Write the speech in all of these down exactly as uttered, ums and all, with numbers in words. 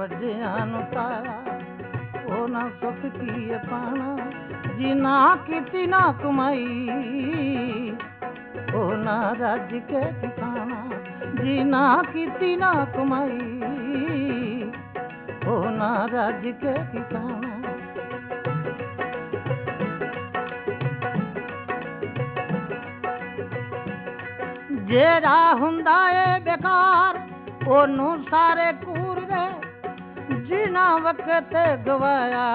ਵੱਡਿਆਂ ਨੂੰ ਤਾਇਆ ਉਹ ਨਾ ਸੁੱਖ ਕੀ ਪਾਣਾ ਜੀ ਨਾ ਕੀਤੀ ਨਾ ਕਮਾਈ ਉਹ ਨਾ ਰੱਜ ਕੇ ਖਾਣਾ ਜੀ ਨਾ ਕੀਤੀ ਨਾ ਕਮਾਈ ਉਹ ਨਾ ਰੱਜ ਕੇ ਖਾਣਾ ਜਿਹੜਾ ਹੁੰਦਾ ਏ ਬੇਕਾਰ ਉਹਨੂੰ ਸਾਰੇ ਕੂਰਦੇ ਜਿਨਾ ਵਕਤ ਗਵਾਇਆ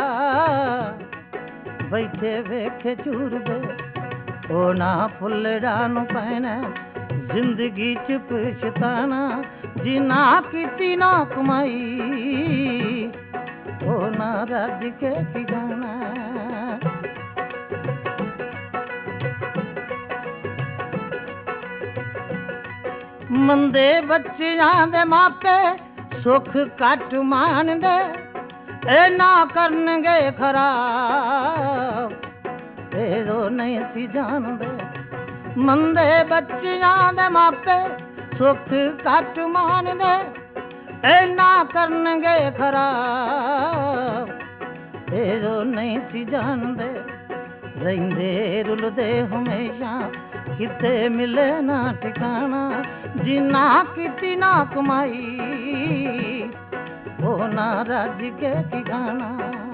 ਬੈਠੇ ਵੇਖੇ ਚੂਰਦੇ ਉਹ ਨਾ ਫੁੱਲੜਾ ਨੂੰ ਪੈਣਾ ਜ਼ਿੰਦਗੀ ਚ ਪਛਤਾਣਾ ਜਿਨਾ ਕੀਤੀ ਨਾ ਕਮਾਈ ਉਹ ਨਾ ਰੱਜ ਕੇ ਖਿਜਾਣਾ ਮੰਦੇ ਬੱਚਿਆਂ ਦੇ ਮਾਪੇ ਸੁੱਖ ਘੱਟ ਮਾਣਦੇ ਇਹ ਨਾ ਕਰਨਗੇ ਖਰਾਬ ਇਹ ਉਹ ਨਹੀਂ ਸੀ ਜਾਣਦੇ ਮੰਦੇ ਬੱਚਿਆਂ ਦੇ ਮਾਪੇ ਸੁੱਖ ਘੱਟ ਮਾਣਦੇ ਇਹ ਨਾ ਕਰਨਗੇ ਖਰਾਬ ਇਹ ਉਹ ਨਹੀਂ ਸੀ ਜਾਣਦੇ ਰਹਿੰਦੇ ਰੁਲਦੇ ਹਮੇਸ਼ਾ ਕਿਤੇ ਮਿਲੇ ਨਾ ਠਿਕਾਣਾ ਜਿਨਾ ਕੀਤੀ ਨਾ ਕਮਾਈ ਉਹ ਨਾ ਰੱਜ ਕੇ ਠਿਕਾਣਾ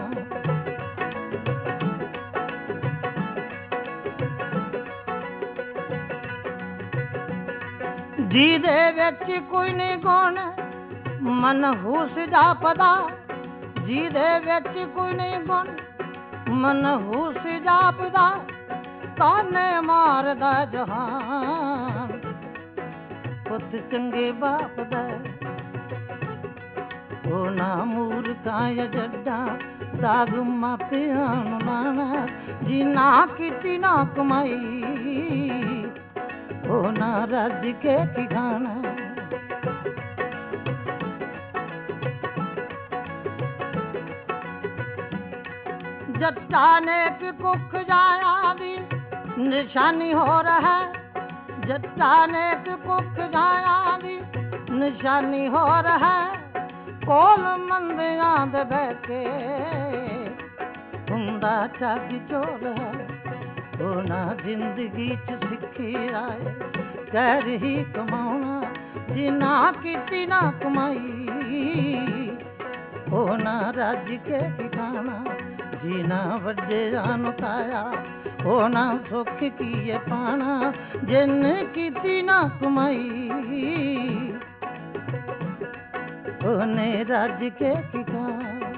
ਜਿਹਦੇ ਵਿੱਚ ਕੋਈ ਨਹੀਂ ਗੁਣ ਮਨਹੂਸ ਜਾਪਦਾ ਜਿਹਦੇ ਵਿੱਚ ਕੋਈ ਨਹੀਂ ਗੁਣ ਮਨਹੂਸ ਜਾਪਦਾ ਤਾਨੇ ਮਾਰਦਾ ਜਹਾਨ ਪੁੱਤ ਚੰਗੇ ਬਾਪ ਦਾ ਉਹ ਨਾ ਮੂਰਖਾਂ ਜਾਂ ਜੱਟਾਂ ਦਾਗ ਮਾਪਿਆਂ ਨੂੰ ਲਾਣਾ ਜੀ ਨਾ ਕੀਤੀ ਨਾ ਕਮਾਈ ਉਹ ਨਾ ਰੱਜ ਕੇ ਖਾਣਾ ਜੱਟਾਂ ਨੇ ਇੱਕ ਕੁੱਖ ਜਾਇਆ ਦੀ ਨਿਸ਼ਾਨੀ ਹੋ ਰਹਾ ਜੱਟਾਂ ਨੇ ਇੱਕ ਕੁੱਖ ਜਾਇਆ ਦੀ ਨਿਸ਼ਾਨੀ ਹੋ ਰਹਾ ਕੋਲ ਮੰਦਿਆਂ ਦੇ ਬਹਿ ਕੇ ਹੁੰਦਾ ਚੱਜ ਚੋਰ ਹੈ ਉਹ ਨਾ ਜ਼ਿੰਦਗੀ ਚ ਸਿੱਖੀ ਆਏ ਕਹਿ ਰਹੀ ਕਮਾਉਣਾ ਜੀ ਨਾ ਕੀਤੀ ਨਾ ਕਮਾਈ ਉਹ ਨਾ ਰੱਜ ਕੇ ਖਾਣਾ ਜੀ ਨਾ ਵੱਡਿਆਂ ਨੂੰ ਤਾਇਆ ਉਹ ਨਾ ਸੁੱਖ ਕੀ ਪਾਣਾ ਜਿਨ ਕੀਤੀ ਨਾ ਕਮਾਈ ਉਹਨੇ ਰੱਜ ਕੇ ਖਾਣਾ